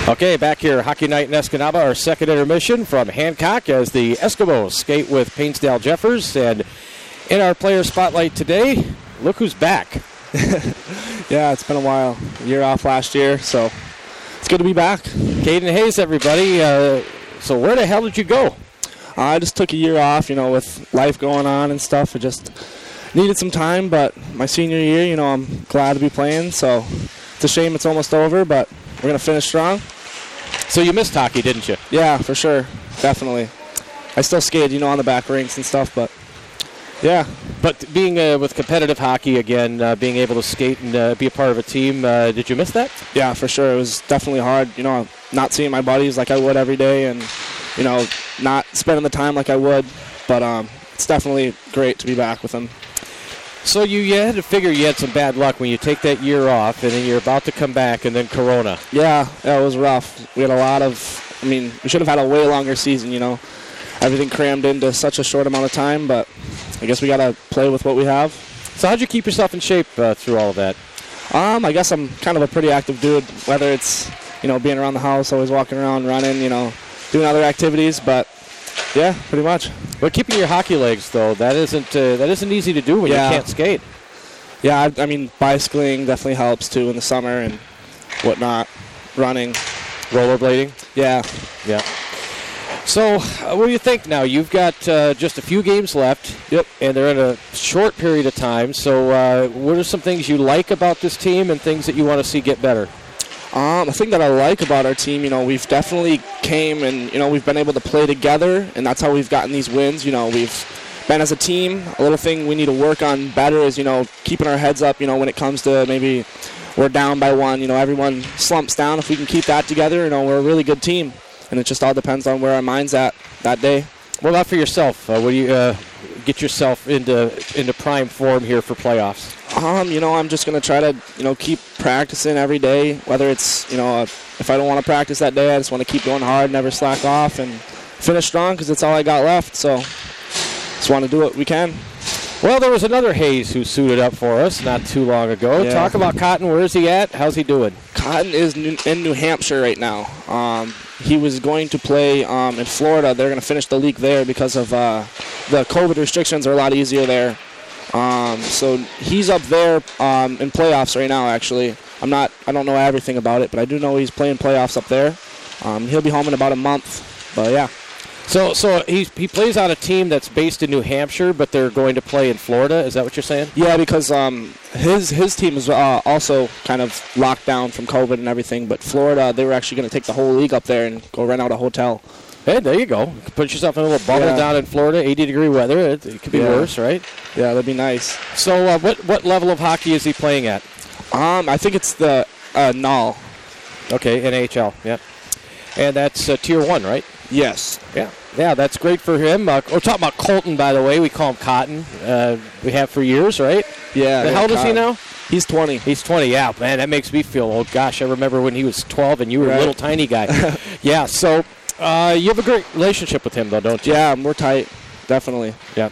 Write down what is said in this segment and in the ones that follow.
Okay, back here, Hockey Night in Escanaba, our second intermission from Hancock as the Eskimos skate with Painsdale Jeffers. And in our player spotlight today, look who's back. Yeah, it's been a while. A year off last year, so it's good to be back. Caden Hayes, everybody. So where the hell did you go? I just took a year off, with life going on and stuff. I just needed some time, but my senior year, I'm glad to be playing. So it's a shame it's almost over, but we're going to finish strong. So you missed hockey, didn't you? Yeah, for sure. Definitely. I still skated, on the back rinks and stuff, but yeah. But being with competitive hockey again, being able to skate and be a part of a team, did you miss that? Yeah, for sure. It was definitely hard, not seeing my buddies like I would every day and, not spending the time like I would. But it's definitely great to be back with them. So you had to figure you had some bad luck when you take that year off and then you're about to come back and then Corona. Yeah, it was rough. We had a lot of, we should have had a way longer season, Everything crammed into such a short amount of time, but I guess we got to play with what we have. So how'd you keep yourself in shape through all of that? I guess I'm kind of a pretty active dude, whether it's, being around the house, always walking around, running, doing other activities, but yeah, pretty much. But keeping your hockey legs, though, that isn't easy to do when you can't skate. Yeah, bicycling definitely helps, too, in the summer and whatnot. Running. Rollerblading? Yeah. Yeah. So, what do you think now? You've got just a few games left. Yep. And they're in a short period of time. So, what are some things you like about this team and things that you want to see get better? The thing that I like about our team, we've definitely came and, we've been able to play together, and that's how we've gotten these wins. We've been as a team. A little thing we need to work on better is, keeping our heads up, when it comes to maybe we're down by one, everyone slumps down. If we can keep that together, we're a really good team. And it just all depends on where our mind's at that day. Well, not for yourself. What do you get yourself into prime form here for playoffs? I'm just going to try to, keep practicing every day. Whether it's, if I don't want to practice that day, I just want to keep going hard, never slack off, and finish strong because it's all I got left. So just want to do what we can. Well, there was another Hayes who suited up for us not too long ago. Yeah. Talk about Cotton. Where is he at? How's he doing? Cotton is in New Hampshire right now. He was going to play in Florida. They're going to finish the league there because of the COVID restrictions are a lot easier there. So he's up there in playoffs right now, actually. I don't know everything about it, but I do know he's playing playoffs up there. He'll be home in about a month, but yeah. So he plays on a team that's based in New Hampshire, but they're going to play in Florida. Is that what you're saying? Yeah, because his team is also kind of locked down from COVID and everything. But Florida, they were actually going to take the whole league up there and go rent out a hotel. Hey, there you go. Put yourself in a little bubble down in Florida, 80-degree weather. It could be worse, right? Yeah, that'd be nice. So what level of hockey is he playing at? I think it's the NAL. Okay, NHL, yeah. And that's Tier 1, right? Yes. Yeah, that's great for him. We're talking about Colton, by the way. We call him Cotton. We have for years, right? Yeah. How old is he now? He's 20. He's 20, yeah. Man, that makes me feel old. Gosh, I remember when he was 12 and you were a little tiny guy. Yeah, so you have a great relationship with him, though, don't you? Yeah, we're tight. Definitely. Yeah.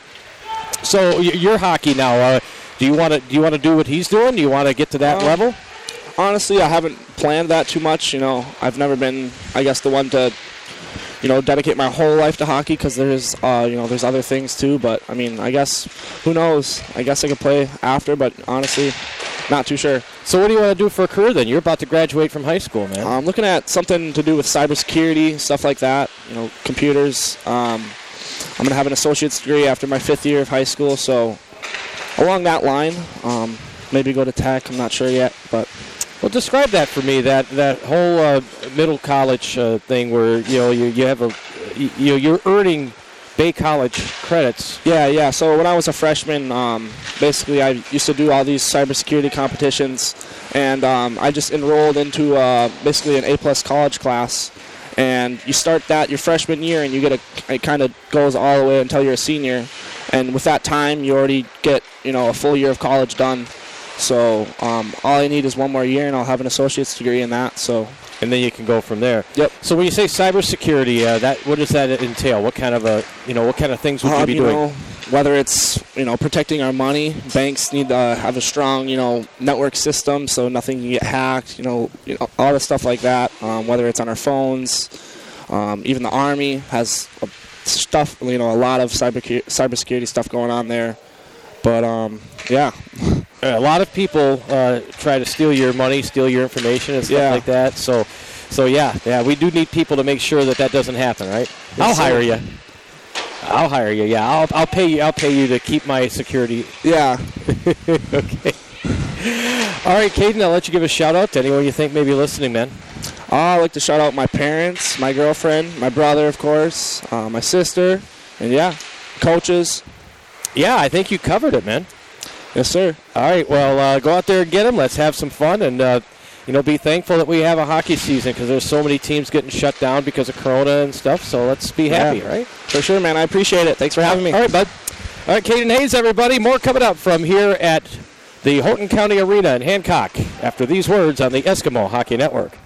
So your hockey now, do you want to do what he's doing? Do you want to get to that level? Honestly, I haven't planned that too much. I've never been, I guess, the one to, dedicate my whole life to hockey because there's other things too. But, I guess, who knows? I guess I could play after, but honestly, not too sure. So what do you want to do for a career then? You're about to graduate from high school, man. I'm looking at something to do with cybersecurity, stuff like that, computers. I'm going to have an associate's degree after my 5th year of high school, so along that line, maybe go to tech. I'm not sure yet, but... Well, describe that for me. That whole middle college thing where you have you're earning Bay College credits. Yeah. So when I was a freshman, basically I used to do all these cybersecurity competitions, and I just enrolled into basically an A+ college class. And you start that your freshman year, and it kind of goes all the way until you're a senior. And with that time, you already get a full year of college done. So all I need is one more year, and I'll have an associate's degree in that. So, and then you can go from there. Yep. So when you say cybersecurity, what does that entail? What kind of what kind of things would you be doing? whether it's, protecting our money. Banks need to have a strong, network system so nothing can get hacked, all the stuff like that, whether it's on our phones. Even the Army has stuff, a lot of cybersecurity stuff going on there. But, yeah. A lot of people try to steal your money, steal your information and stuff like that. So yeah, we do need people to make sure that doesn't happen, right? I'll hire you. Yeah, I'll pay you. I'll pay you to keep my security. Yeah. Okay. All right, Caden, I'll let you give a shout out to anyone you think may be listening, man. I'd like to shout out my parents, my girlfriend, my brother, of course, my sister, and coaches. Yeah, I think you covered it, man. Yes, sir. All right, well, go out there and get them. Let's have some fun and, be thankful that we have a hockey season because there's so many teams getting shut down because of Corona and stuff. So let's be happy, right? For sure, man. I appreciate it. Thanks for having me. All right, bud. All right, Caden Hayes, everybody. More coming up from here at the Houghton County Arena in Hancock after these words on the Eskimo Hockey Network.